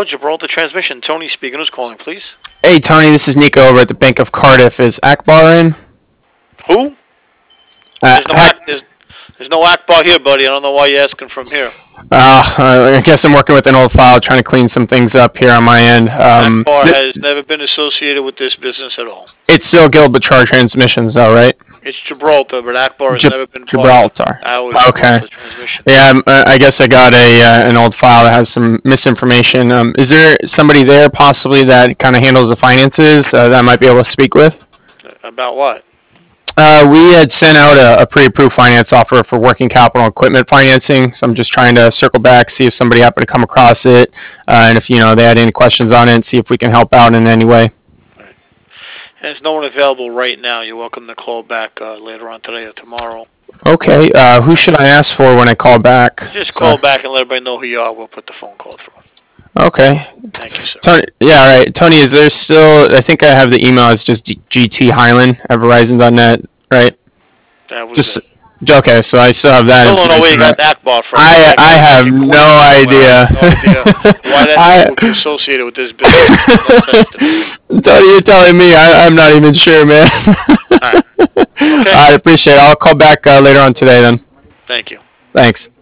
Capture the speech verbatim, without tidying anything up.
Gibraltar Transmission. Tony speaking. Who's calling, please? Hey, Tony, this is Nico over at the Bank of Cardiff. Is Akbar in? Who? Uh, there's, no Ak- there's, there's no Akbar here, buddy. I don't know why you're asking from here. Uh, I guess I'm working with an old file, trying to clean some things up here on my end. Um, Akbar th- has never been associated with this business at all. It's still Gibraltar Transmissions, though, right? It's Gibraltar, but Akbar has Gib- never been Gibraltar. Our okay. Gibraltar Transmission. Yeah, I guess I got a uh, an old file that has some misinformation. Um, is there somebody there possibly that kind of handles the finances uh, that I might be able to speak with? About what? Uh, we had sent out a, a pre-approved finance offer for working capital equipment financing, so I'm just trying to circle back, see if somebody happened to come across it, uh, and if you know they had any questions on it, and see if we can help out in any way. Right. There's no one available right now. You're welcome to call back uh, later on today or tomorrow. Okay. Uh, who should I ask for when I call back? Just call so. back and let everybody know who you are. We'll put the phone call through. Okay. Thank you, sir. Tony, yeah, all right. Tony, is there still, I think I have the email, it's just G T Highland at Verizon dot net, right? That was just, it. Okay, so I still have that. I don't know where you got Akbar from. I, I have no idea. no idea why that would be associated with this business. Tony, you're telling me. I, I'm not even sure, man. All right. Okay. I appreciate it. I'll call back uh, later on today then. Thank you. Thanks.